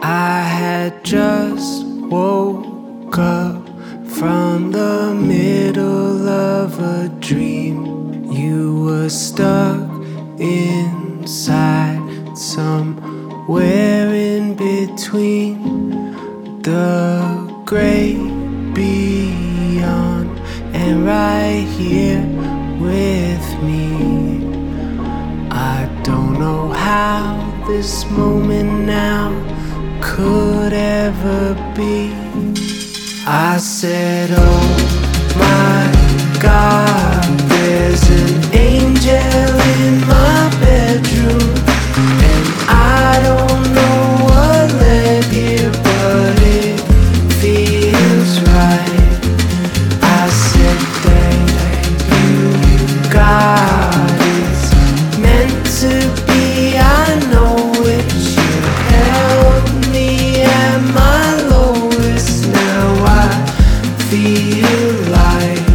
I had just woke up from the middle of a dream. You were stuck inside, somewhere in between the great beyond and right here with me. I don't know how this moment now could ever be. I said, oh my God, there's an angel in my bedroom, and I don't know what led here, but it feels right. I said, thank you, God, it's meant to be. I know it should help me at my lowest. Now I feel like,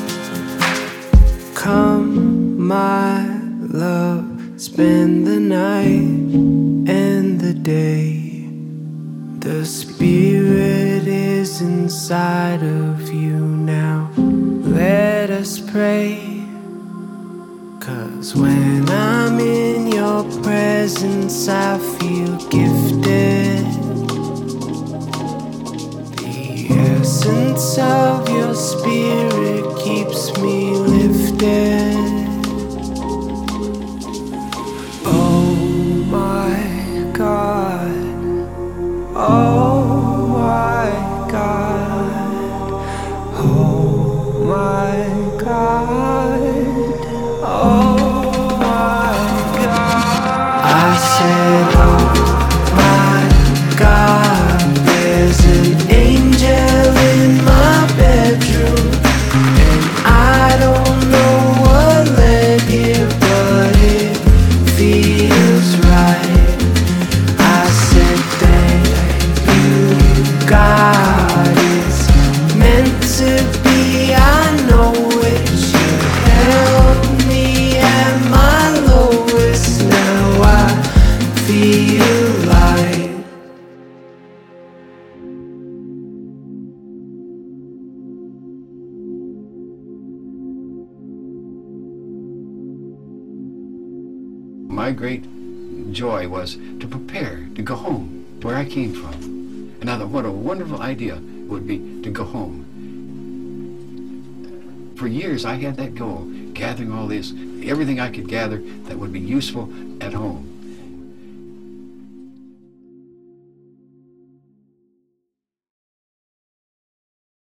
come my love, spend the night and the day. The spirit is inside of you now. Let us pray. 'Cause when I'm in your presence, I feel gifted. The essence of your spirit keeps me lifted. Oh my God, oh my God, oh my God, oh my God. I said, oh my God, there's an angel in my bedroom, and I don't know what led here, but it feels right. I said, thank you, God, it's meant to be. I know it should help me at my lowest. Now I feel like, my great joy was to prepare to go home to where I came from. And I thought, what a wonderful idea it would be to go home. For years I had that goal, gathering all this, everything I could gather that would be useful at home.